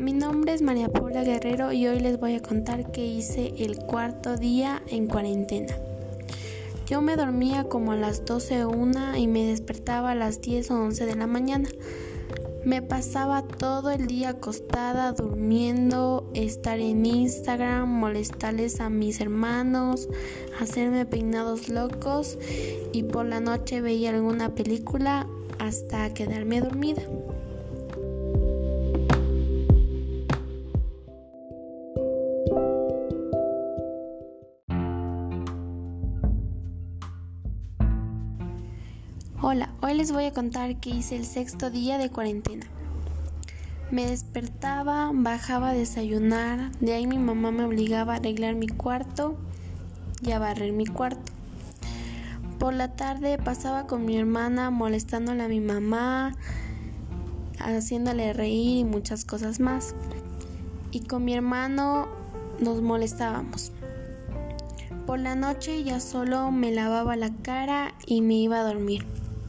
mi nombre es María Paula Guerrero y hoy les voy a contar que hice el cuarto día en cuarentena. Yo me dormía como a las 12 o 1 y me despertaba a las 10 o 11 de la mañana. Me pasaba todo el día acostada, durmiendo, estar en Instagram, molestarles a mis hermanos, hacerme peinados locos y por la noche veía alguna película hasta quedarme dormida. Hola, hoy les voy a contar que hice el 6º día de cuarentena. Me despertaba, bajaba a desayunar, de ahí mi mamá me obligaba a arreglar mi cuarto y a barrer mi cuarto. Por la tarde pasaba con mi hermana molestándole a mi mamá, haciéndole reír y muchas cosas más. Y con mi hermano nos molestábamos. Por la noche ya solo me lavaba la cara y me iba a dormir.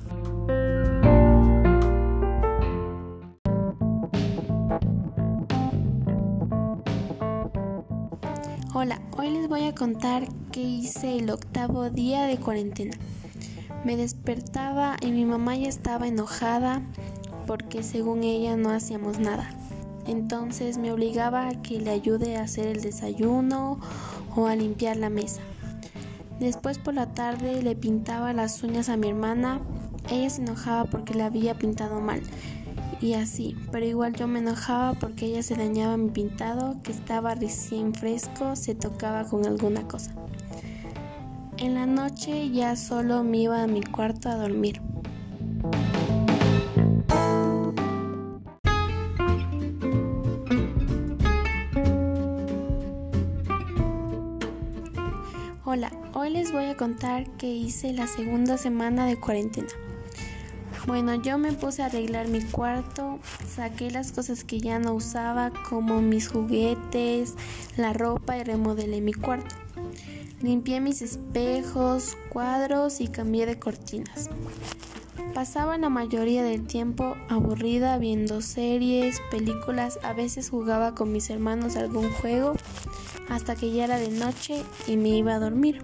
Hola, hoy les voy a contar que hice el 8º día de cuarentena. Me despertaba y mi mamá ya estaba enojada porque según ella no hacíamos nada. Entonces me obligaba a que le ayude a hacer el desayuno o a limpiar la mesa. Después por la tarde le pintaba las uñas a mi hermana. Ella se enojaba porque la había pintado mal. Y así, pero igual yo me enojaba porque ella se dañaba mi pintado que estaba recién fresco, se tocaba con alguna cosa. En la noche ya solo me iba a mi cuarto a dormir. Hola, hoy les voy a contar que hice la 2ª semana de cuarentena. Bueno, yo me puse a arreglar mi cuarto, saqué las cosas que ya no usaba como mis juguetes, la ropa y remodelé mi cuarto. Limpié mis espejos, cuadros y cambié de cortinas. Pasaba la mayoría del tiempo aburrida viendo series, películas, a veces jugaba con mis hermanos algún juego hasta que ya era de noche y me iba a dormir.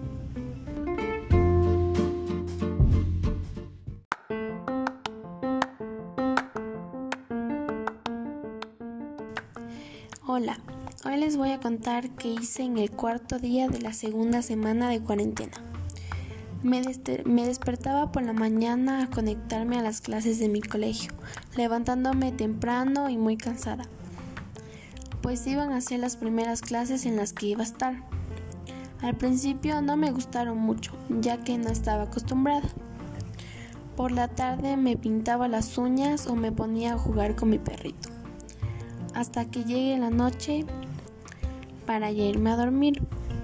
Hola, hoy les voy a contar qué hice en el 4º día de la 2ª semana de cuarentena. Me despertaba por la mañana a conectarme a las clases de mi colegio, levantándome temprano y muy cansada, pues iban a ser las primeras clases en las que iba a estar. Al principio no me gustaron mucho, ya que no estaba acostumbrada. Por la tarde me pintaba las uñas o me ponía a jugar con mi perrito, hasta que llegue la noche para ya irme a dormir.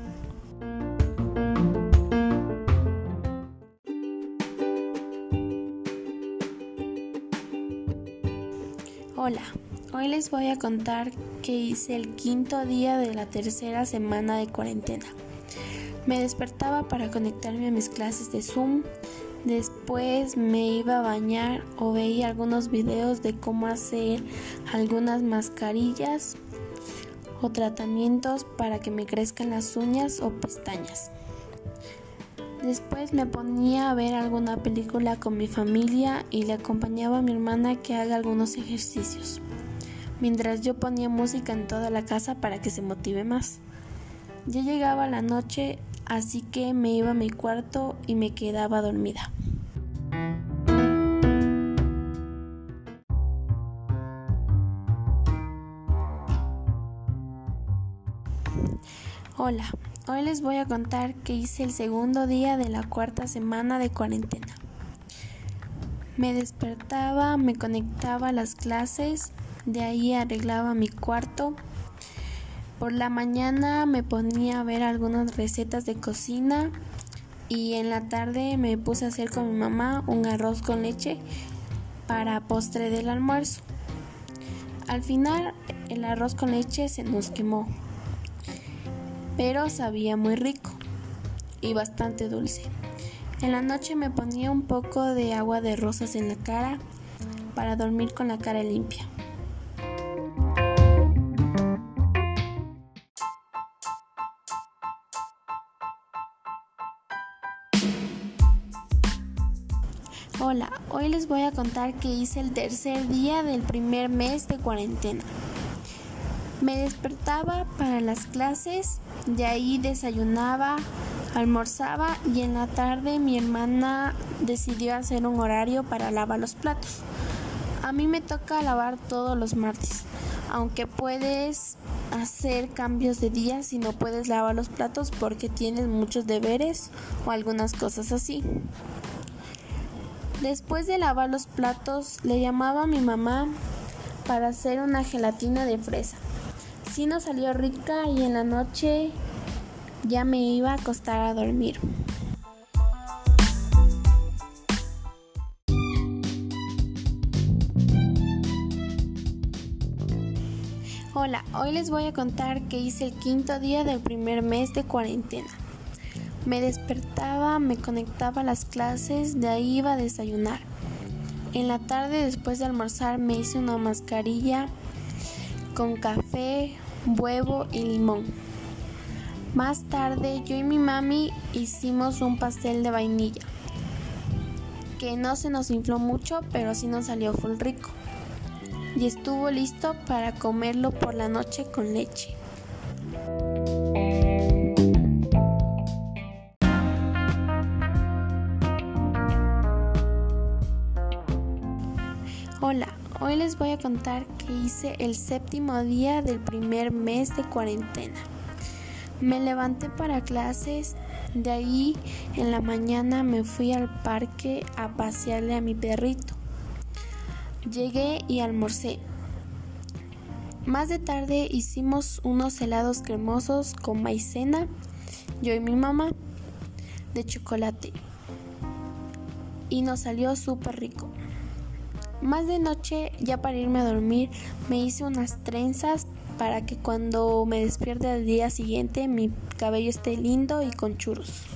Hola, hoy les voy a contar que hice el 5º día de la 3ª semana de cuarentena. Me despertaba para conectarme a mis clases de Zoom, después me iba a bañar o veía algunos videos de cómo hacer algunas mascarillas o tratamientos para que me crezcan las uñas o pestañas. Después me ponía a ver alguna película con mi familia y le acompañaba a mi hermana que haga algunos ejercicios, mientras yo ponía música en toda la casa para que se motive más. Ya llegaba la noche, así que me iba a mi cuarto y me quedaba dormida. Hola, hoy les voy a contar que hice el 2º día de la 4ª semana de cuarentena. Me despertaba, me conectaba a las clases, de ahí arreglaba mi cuarto. Por la mañana me ponía a ver algunas recetas de cocina y en la tarde me puse a hacer con mi mamá un arroz con leche para postre del almuerzo. Al final el arroz con leche se nos quemó, pero sabía muy rico y bastante dulce. En la noche me ponía un poco de agua de rosas en la cara para dormir con la cara limpia. Hola, hoy les voy a contar qué hice el tercer día del primer mes de cuarentena. Me despertaba para las clases, de ahí desayunaba, almorzaba y en la tarde mi hermana decidió hacer un horario para lavar los platos. A mí me toca lavar todos los martes, aunque puedes hacer cambios de día si no puedes lavar los platos porque tienes muchos deberes o algunas cosas así. Después de lavar los platos, le llamaba a mi mamá para hacer una gelatina de fresa. Sí nos salió rica y en la noche ya me iba a acostar a dormir. Hola, hoy les voy a contar qué hice el quinto día del primer mes de cuarentena. Me despertaba, me conectaba a las clases, de ahí iba a desayunar. En la tarde, después de almorzar, me hice una mascarilla con café, huevo y limón. Más tarde, yo y mi mami hicimos un pastel de vainilla, que no se nos infló mucho, pero sí nos salió full rico. Y estuvo listo para comerlo por la noche con leche. Hola, hoy les voy a contar qué hice el séptimo día del primer mes de cuarentena. Me levanté para clases, de ahí en la mañana me fui al parque a pasearle a mi perrito. Llegué y almorcé. Más de tarde hicimos unos helados cremosos con maicena, yo y mi mamá, de chocolate. Y nos salió súper rico. Más de noche, ya para irme a dormir, me hice unas trenzas para que cuando me despierte al día siguiente mi cabello esté lindo y con churros.